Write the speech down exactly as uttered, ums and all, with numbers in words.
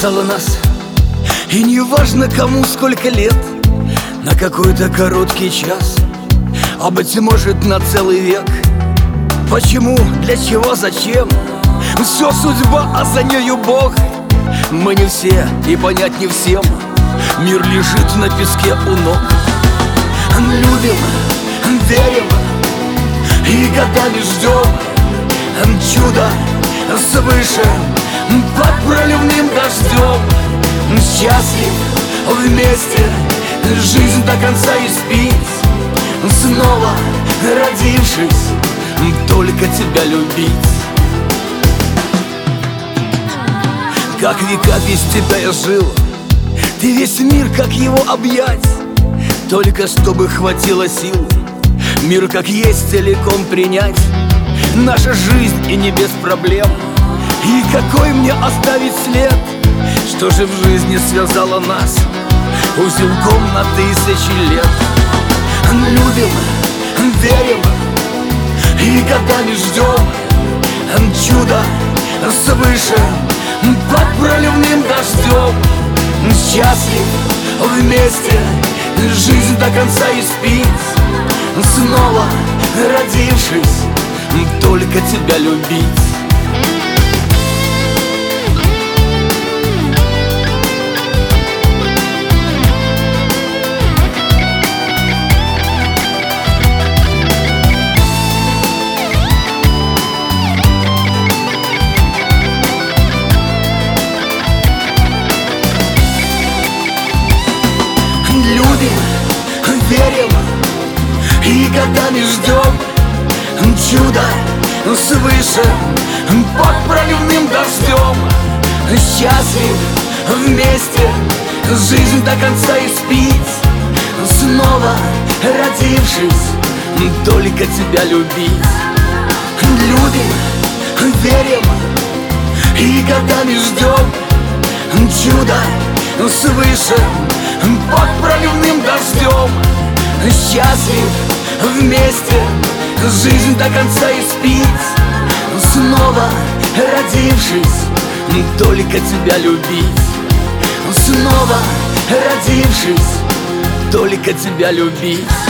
связала нас. И не важно, кому сколько лет, на какой-то короткий час, а быть может на целый век. Почему, для чего, зачем? Все судьба, а за нею Бог. Мы не все и понять не всем. Мир лежит на песке у ног. Любим, верим и годами ждем чудо свыше под проливным дождем. Счастлив вместе жизнь до конца испить, снова родившись, только тебя любить. Как века без тебя я жил, ты весь мир, как его объять, только чтобы хватило сил мир как есть целиком принять. Наша жизнь и не без проблем, и какой мне оставить след? Что же в жизни связало нас узелком на тысячи лет? Любим, верим и годами ждем чудо свыше под проливным дождем. Счастлив вместе жизнь до конца испить, снова родившись, только тебя любить. Любим, верим и годами ждем чудо свыше под проливным дождем. Счастлив вместе жизнь до конца испить, снова родившись, только тебя любить. Любим, верим и годами ждем чудо свыше под проливным дождем. Счастлив вместе жизнь до конца испить, снова родившись, только тебя любить. Снова родившись, только тебя любить.